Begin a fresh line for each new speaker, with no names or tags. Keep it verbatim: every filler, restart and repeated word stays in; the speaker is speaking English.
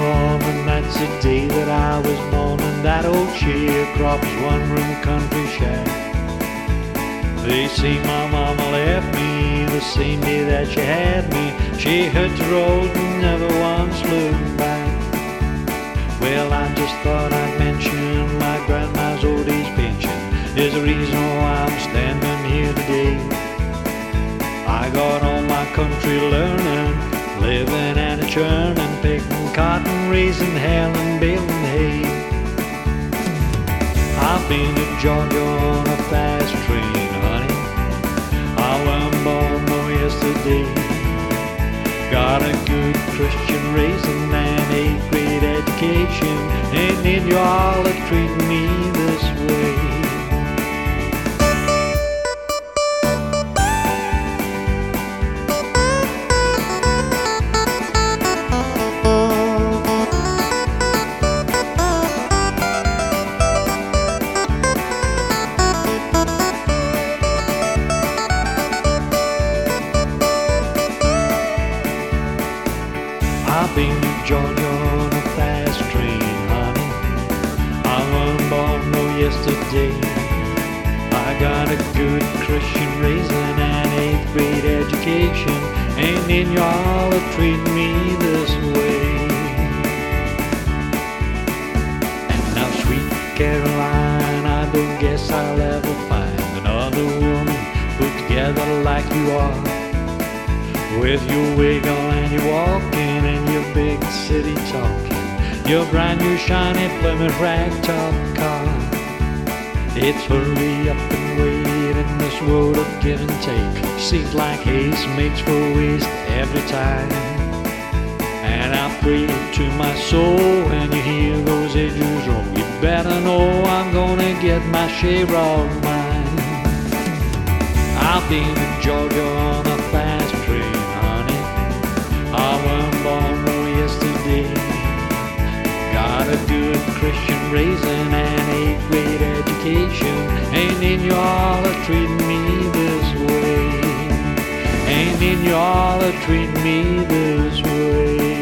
morning, that's the day that I was born in that old sharecropper's one-room country shack. They say my mama left me the same day that she had me. She hit the road and never once looked back. Well, I just thought I'd mention my grandma's old age pension is the reason why I'm standing here today. I got all my country learning, living and a churning, picking cotton, raising hell and baling hay. I've been to Georgia on a fast train, honey. I wasn't born no yesterday. Got a good Christian raising and a great education, and then you all are treating me this way. I've been to Georgia on a fast train, honey. I wasn't born no yesterday. I got a good Christian raising and a great education, and then y'all are treating me this way. And now, sweet Caroline, I don't guess I'll ever find another woman put together like you are, with your wiggle and your walking and your big city talking, your brand new shiny Plymouth ragtop car. It's hurry up and wait in this world of give and take. Seems like haste makes for waste every time. And I pray to my soul when you hear those edges roll, you better know I'm gonna get my share of mine. I've been in Georgia on a fast train, I wasn't born no yesterday. Got a good Christian raising and a great education, and then you all are treating me this way. And then you all are treating me this way.